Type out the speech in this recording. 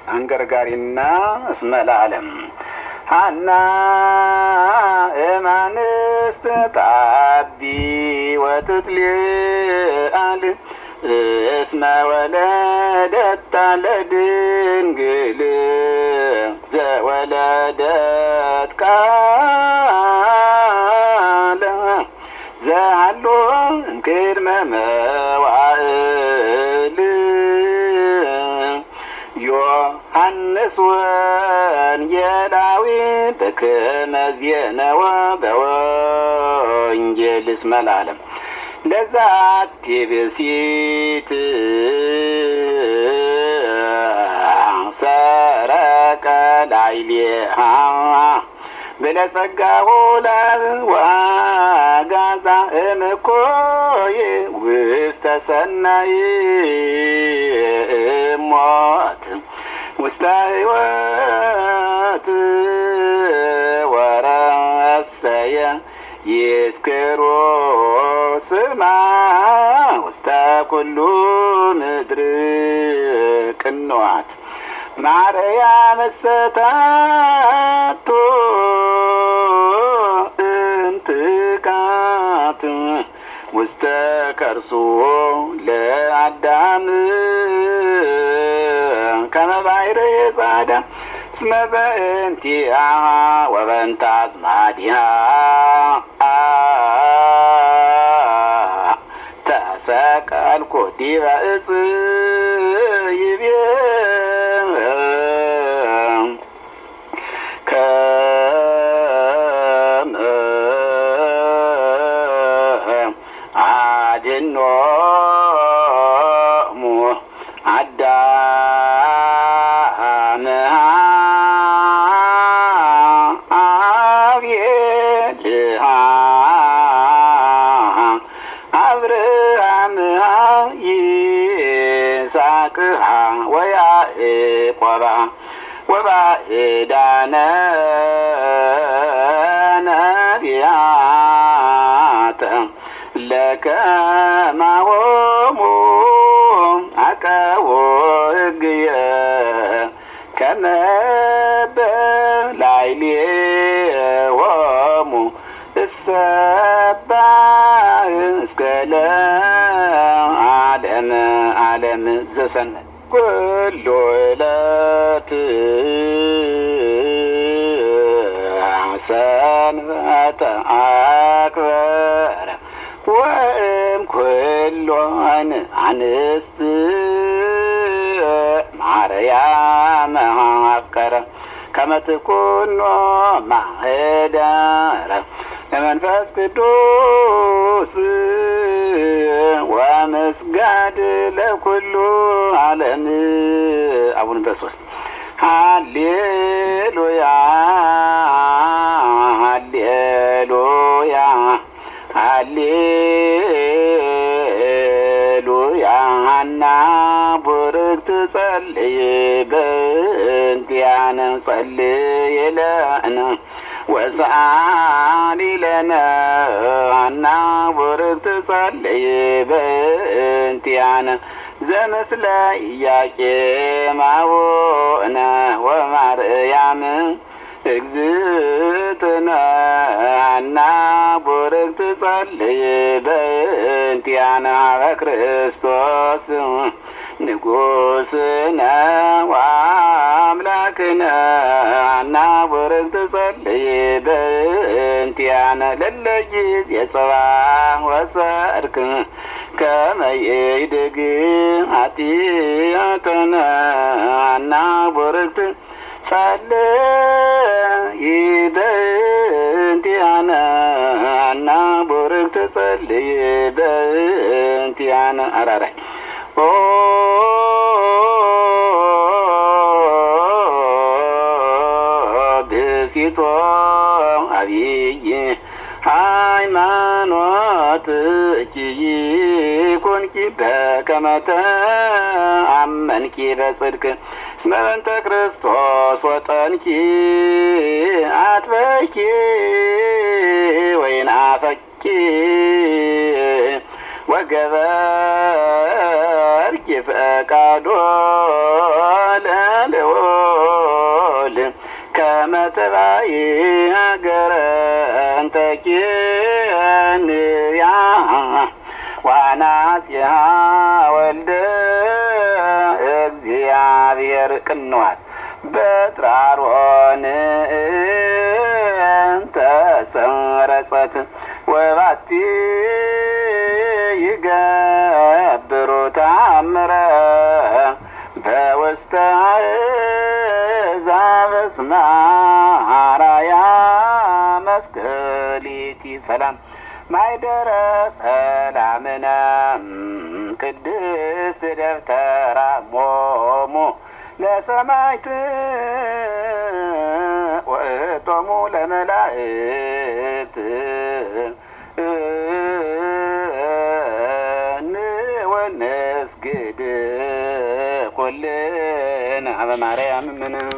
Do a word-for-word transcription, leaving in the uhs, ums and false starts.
አንገርጋሪና እስመ ለዓለም ሐና እማንስት ታቢ ወትትልአል እስመ ወለደታ ለድንግል ዘወለደት ቃለ ዘሃሎ እምቅድመ መዋዕል ዮሐንስ ወንጌላዊ በከመ ዜነወ በወንጌል እስመ ለዓለም ለዛቲ ብእሲት ሰረቀ ላዕሌሃ ብለጸጋሁ ለወአጋዛ እምኮይ ውስተ ሰናይ እሞት ውስተ ሕይወት ወረሰየ ይስክሮ ስማ ውስተ ኩሉ ምድር ቅንዋት ማርያም ሰታቶ እንትቃት ውስተ ከርሱ ለአዳም ከመ ባሕረ ጻዕዳ እስመ በእንቲአሃ ወበእንተ አዝማዲሃ ተሰቀልኩ ዲበ ዕፅ ይቤ ከመ አድኅኖሙ አዳምሃ አብየልሃ አብርሃምሃ ይስሐቅሃ ወያዕቆባ ወባዕዳነ ነቢያተ ለከማሆሙ አቀቦ ሕግየ ከመ በላዕሌሆሙ እሰባህ እስከ ለዓለመ ዓለም ዘሰንበት ኩሉ ዕለት ሰንበተ አክበረ ወእም ኩሎን አንስት ማርያም አፍቀረ ከመ ትኩኖ ማኅደረ ለመንፈስ ቅዱስ ወምስጋድ ለኩሉ ዓለም። አቡነ በሶስት ሃሌሉያ ሃሌሉያ ሃሌሉያ ሐና ቡርክት ጸልይ በእንቲአነ ጸልይ ለነ ወሰአሊ ለነ ሐና ቡርክት ጸልይ በእንቲአነ ዘምስለ ኢያቄም አቡነ ወማርያም እግዝእትነ ሐና ቡርክት ጸልይ በእንቲአነ በክርስቶስ ንጉሥነ ወአምላክነ ሐና ቡርክት ጸልይ በእንቲአነ ለለጊዜ ጽባሕ ወሰድክ ከመ ይድግ ኃጢአተነ ሐና ቡርክት ጸልይ በእንቲአነ ሐና ቡርክት ጸልይ በእንቲአነ አራራይ ኦ ብእሲቶ አብይ ሃይማኖት ይኩንኪ በከመ ተአመንኪ በጽድቅ እስመ በእንተ ክርስቶስ ወጠንኪ አትበኪ ወይንአፈኪ ወገበርኪ ፈቃዶ ለልዑል ተባይ ሀገረ እንተኪንያ ዋናጽያ ወልደ እግዚአብሔር ቅንዋት በጥራሮን ተሰረጸት ወባቲ ይገብሩ ታምረ በውስተ ዛበስማ አራያ መስቀሊቲ ሰላም ማይደረ ሰላምነ ቅድስት ደብተራ ሞሙ ለሰማዕት ወእቶሙ ለመላእክት ንወንስግድ ኩልነ አበ ማርያም ምን